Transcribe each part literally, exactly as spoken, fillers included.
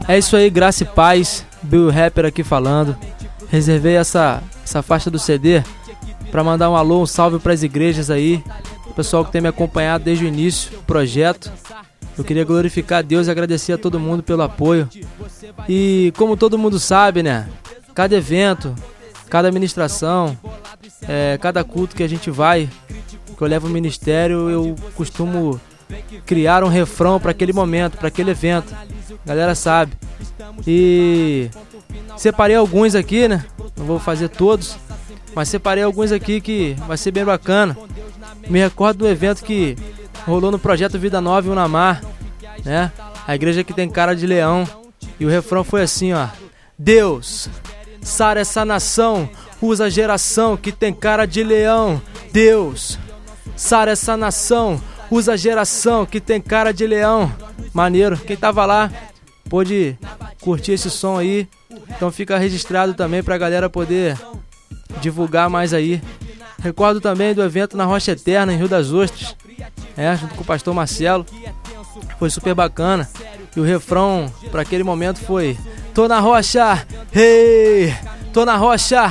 É isso aí, graça e paz. Bill Rapper aqui falando. Reservei essa, essa faixa do C D para mandar um alô, um salve para as igrejas aí, o pessoal que tem me acompanhado desde o início do projeto. Eu queria glorificar a Deus e agradecer a todo mundo pelo apoio. E como todo mundo sabe, né, cada evento, cada ministração, é, cada culto que a gente vai, que eu levo o ministério, eu costumo criar um refrão para aquele momento, para aquele evento. A galera sabe. E separei alguns aqui, né? Não vou fazer todos, mas separei alguns aqui que vai ser bem bacana. Me recordo do evento que rolou no projeto Vida Nova em Unamar, né? A igreja que tem cara de leão. E o refrão foi assim, ó: Deus, sara essa nação, usa a geração que tem cara de leão. Deus, sara essa nação, usa a geração que tem cara de leão. Maneiro, quem tava lá pôde curtir esse som aí. Então fica registrado também pra galera poder divulgar mais aí. Recordo também do evento na Rocha Eterna, em Rio das Ostras, é, junto com o pastor Marcelo. Foi super bacana. E o refrão pra aquele momento foi: tô na rocha, hey, tô na rocha,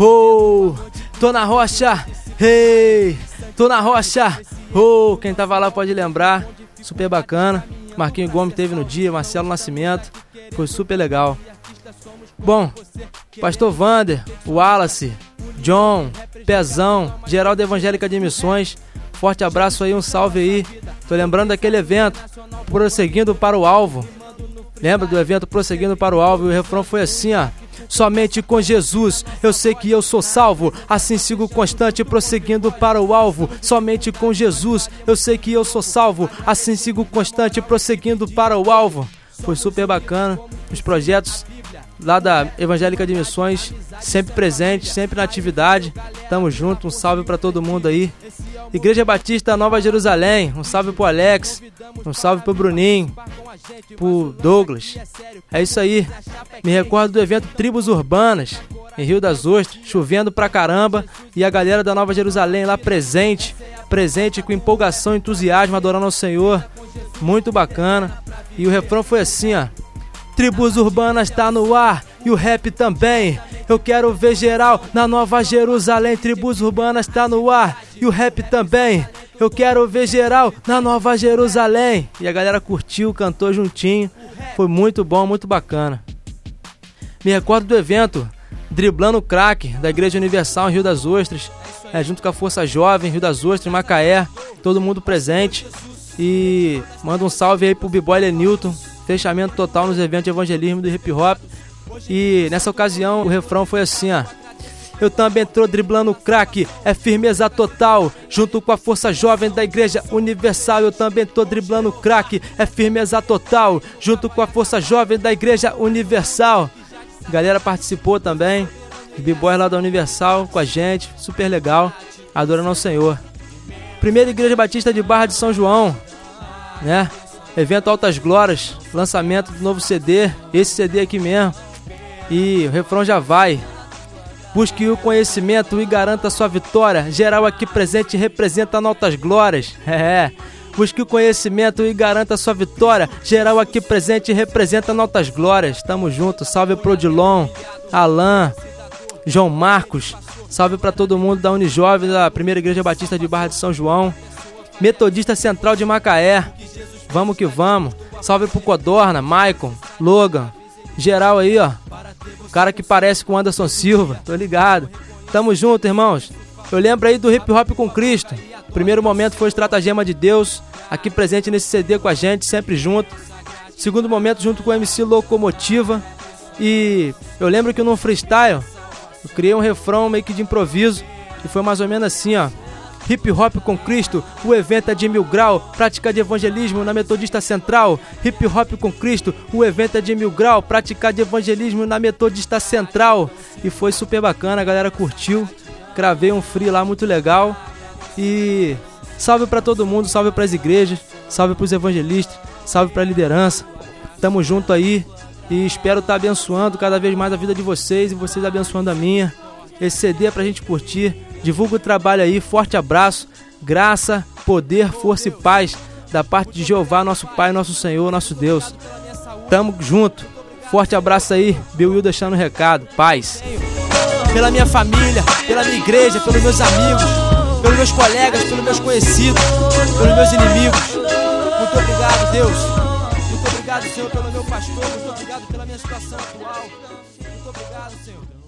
oh, tô na rocha, hey, tô na rocha, oh. Quem tava lá pode lembrar. Super bacana. Marquinhos Gomes teve no dia, Marcelo Nascimento. Foi super legal. Bom, pastor Vander, Wallace, John, Pezão, geral da Evangélica de Missões, forte abraço aí, um salve aí. Tô lembrando daquele evento, Prosseguindo para o Alvo. Lembra do evento Prosseguindo para o Alvo? E o refrão foi assim, ó: somente com Jesus eu sei que eu sou salvo, assim sigo constante prosseguindo para o alvo. Somente com Jesus eu sei que eu sou salvo, assim sigo constante prosseguindo para o alvo. Foi super bacana, os projetos lá da Evangélica de Missões sempre presentes, sempre na atividade. Tamo junto, um salve pra todo mundo aí. Igreja Batista Nova Jerusalém, um salve pro Alex, um salve pro Bruninho, pro Douglas. É isso aí. Me recordo do evento Tribos Urbanas em Rio das Ostras, chovendo pra caramba, e a galera da Nova Jerusalém lá presente, presente com empolgação e entusiasmo, adorando ao Senhor. Muito bacana. E o refrão foi assim, ó: Tribos Urbanas tá no ar e o rap também. Eu quero ver geral na Nova Jerusalém. Tribos Urbanas tá no ar e o rap também. Eu quero ver geral na Nova Jerusalém. E a galera curtiu, cantou juntinho. Foi muito bom, muito bacana. Me recordo do evento Driblando o Crack, da Igreja Universal em Rio das Ostras, é, junto com a Força Jovem, Rio das Ostras, em Macaé. Todo mundo presente. E manda um salve aí pro B-Boy Lenilton. Fechamento total nos eventos de evangelismo do hip hop. E nessa ocasião o refrão foi assim, ó: eu também tô driblando o crack, é firmeza total, junto com a força jovem da Igreja Universal. Eu também tô driblando o crack, é firmeza total, junto com a força jovem da Igreja Universal. A galera participou também, os b-boys lá da Universal com a gente, super legal, adorando ao Senhor. Primeira Igreja Batista de Barra de São João, né? Evento Altas Glórias, lançamento do novo C D, esse C D aqui mesmo. E o refrão já vai: busque o conhecimento e garanta sua vitória. Geral aqui presente representa Altas Glórias. É, busque o conhecimento e garanta sua vitória. Geral aqui presente representa Altas Glórias. Tamo junto, salve pro Odilon, Alan, João Marcos. Salve pra todo mundo da Unijovem, da Primeira Igreja Batista de Barra de São João. Metodista Central de Macaé. Vamos que vamos. Salve pro Codorna, Maicon, Logan, geral aí, ó. O cara que parece com Anderson Silva, tô ligado. Tamo junto, irmãos. Eu lembro aí do Hip Hop com Cristo. O primeiro momento foi o Estratagema de Deus, aqui presente nesse C D com a gente, sempre junto. Segundo momento junto com o M C Locomotiva. E eu lembro que no freestyle eu criei um refrão meio que de improviso, e foi mais ou menos assim, ó: Hip Hop com Cristo, o evento é de mil grau, prática de evangelismo na Metodista Central. Hip Hop com Cristo, o evento é de mil grau, prática de evangelismo na Metodista Central. E foi super bacana, a galera curtiu. Gravei um free lá muito legal. E salve pra todo mundo, salve pras igrejas, salve pros evangelistas, salve pra liderança. Tamo junto aí e espero estar abençoando cada vez mais a vida de vocês e vocês abençoando a minha. Esse C D é pra gente curtir. Divulga o trabalho aí, forte abraço, graça, poder, força e paz da parte de Jeová, nosso Pai, nosso Senhor, nosso Deus. Tamo junto. Forte abraço aí, Bill Will deixando o recado. Paz. Pela minha família, pela minha igreja, pelos meus amigos, pelos meus colegas, pelos meus conhecidos, pelos meus inimigos. Muito obrigado, Deus. Muito obrigado, Senhor, pelo meu pastor. Muito obrigado pela minha situação atual. Muito obrigado, Senhor.